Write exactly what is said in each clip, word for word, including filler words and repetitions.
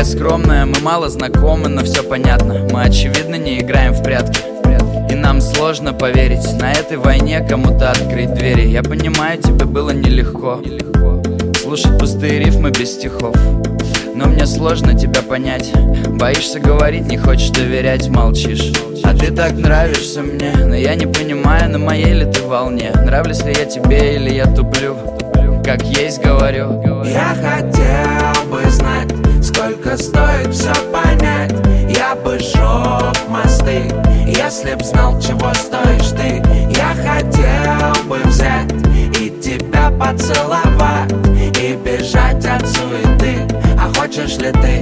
скромная, мы мало знакомы, но все понятно. Мы очевидно не играем в прятки. И нам сложно поверить, на этой войне кому-то открыть двери. Я понимаю, тебе было нелегко слушать пустые рифмы без стихов, но мне сложно тебя понять. Боишься говорить, не хочешь доверять, молчишь. А ты так нравишься мне, но я не понимаю, на моей ли ты волне. Нравлюсь ли я тебе или я туплю? Как есть говорю. Я хотел бы знать, сколько стоит все понять. Я бы сжег мосты, если б знал, чего стоишь ты. Я хотел бы взять и тебя поцеловать и бежать от суеты. А хочешь ли ты?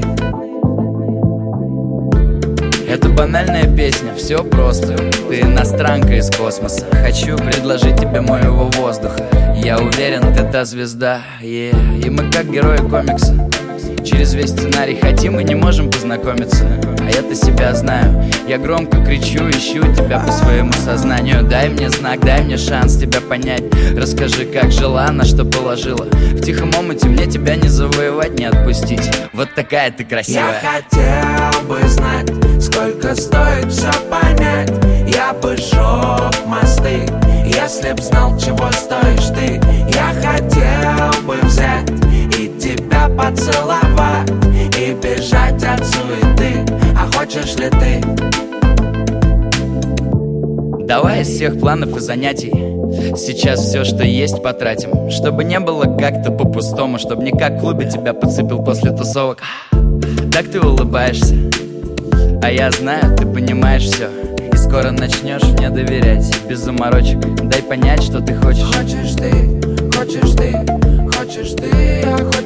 Это банальная песня, все просто. Ты иностранка из космоса. Хочу предложить тебе моего воздуха. Я уверен, ты та звезда, yeah. И мы как герои комикса. Через весь сценарий хотим и не можем познакомиться. А я-то себя знаю. Я громко кричу, ищу тебя по своему сознанию. Дай мне знак, дай мне шанс тебя понять. Расскажи, как жила, на что положила. В тихом омуте мне тебя не завоевать, не отпустить. Вот такая ты красивая. Я хотел бы знать, сколько стоит все понять. Я бы сжег мосты, если б знал, чего стоишь ты. Я хотел бы взять и тебя поцеловать и бежать от суеты. А хочешь ли ты? Давай из всех планов и занятий сейчас все, что есть, потратим. Чтобы не было как-то по-пустому, чтобы не как в клубе тебя подцепил после тусовок. Так ты улыбаешься, а я знаю, ты понимаешь все. И скоро начнешь мне доверять, без заморочек. Дай понять, что ты хочешь. Хочешь ты, хочешь ты, хочешь ты, а хочешь